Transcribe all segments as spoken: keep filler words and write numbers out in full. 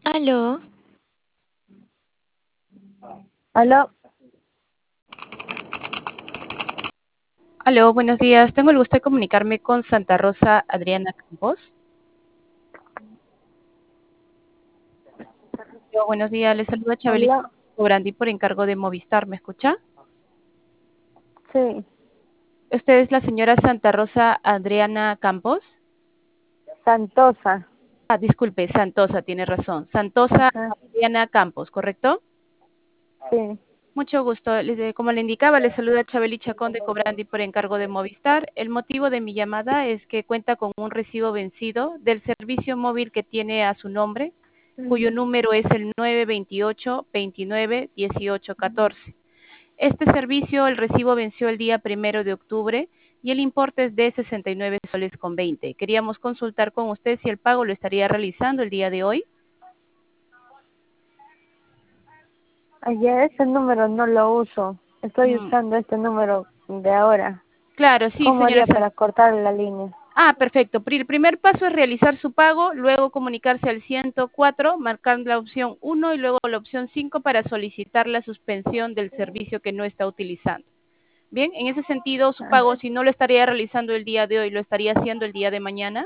Aló, Aló, Aló, buenos días. Tengo el gusto de comunicarme con Santa Rosa Adriana Campos. Yo, buenos días, les saluda Chabelita aló, Brandi por encargo de Movistar. ¿Me escucha? sí, ¿Usted es la señora Santa Rosa Adriana Campos? Santosa, Ah, disculpe, Santosa, tiene razón. Santosa ajá, Adriana Campos, ¿correcto? sí, Mucho gusto. Les- Como le indicaba, le saluda Chabeli Chacón de Cobrandi por encargo de Movistar. El motivo de mi llamada es que cuenta con un recibo vencido del servicio móvil que tiene a su nombre, cuyo número es el nueve veintiocho veintinueve dieciocho catorce. Este servicio, el recibo venció el día primero de octubre y el importe es de sesenta y nueve soles con veinte. Queríamos consultar con usted si el pago lo estaría realizando el día de hoy. ayer ese número no lo uso, estoy Mm, usando este número de ahora. claro, sí, ¿Cómo señora haría San- para cortar la línea? Ah, perfecto. Pri- El primer paso es realizar su pago, luego comunicarse al ciento cuatro, marcar la opción uno y luego la opción cinco para solicitar la suspensión del servicio que no está utilizando. Bien, en ese sentido, su Ah, pago, si no lo estaría realizando el día de hoy, lo estaría haciendo el día de mañana.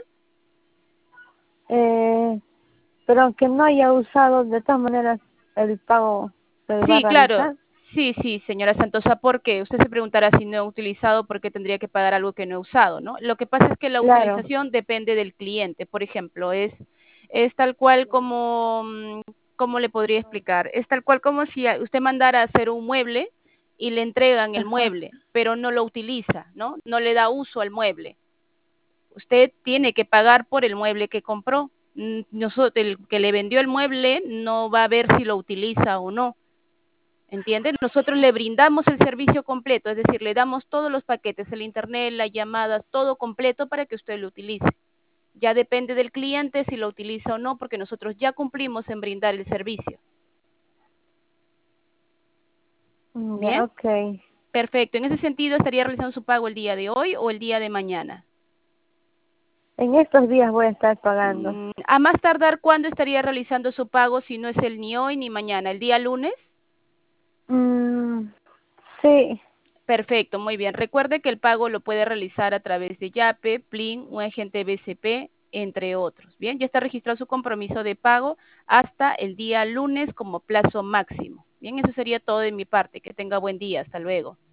eh, pero aunque no haya usado, de todas maneras, el pago se va a Sí, claro. realizar. Sí, sí, señora Santosa, ¿por qué? Usted se preguntará si no he utilizado, ¿por qué tendría que pagar algo que no he usado, no? Lo que pasa es que la Claro, utilización depende del cliente. Por ejemplo, es, es tal cual como, mm, ¿cómo le podría explicar? Es tal cual como si a- usted mandara a hacer un mueble y le entregan el ajá, mueble, pero no lo utiliza, ¿no? No le da uso al mueble. Usted tiene que pagar por el mueble que compró. Mm, Nosotros, el que le vendió el mueble no va a ver si lo utiliza o no. ¿Entienden? Nosotros le brindamos el servicio completo, es decir, le damos todos los paquetes, el internet, las llamadas, todo completo para que usted lo utilice. Ya depende del cliente si lo utiliza o no, porque nosotros ya cumplimos en brindar el servicio. mm, Bien, ya, okay. perfecto. En ese sentido, ¿estaría realizando su pago el día de hoy o el día de mañana? En estos días voy a estar pagando. Mm, a más tardar, ¿cuándo estaría realizando su pago si no es el ni hoy ni mañana? ¿El día lunes? Mm, sí, Perfecto, muy bien. Recuerde que el pago lo puede realizar a través de Yape, Plin, un agente B C P, entre otros. Bien, ya está registrado su compromiso de pago hasta el día lunes como plazo máximo. Bien, eso sería todo de mi parte. Que tenga buen día. Hasta luego.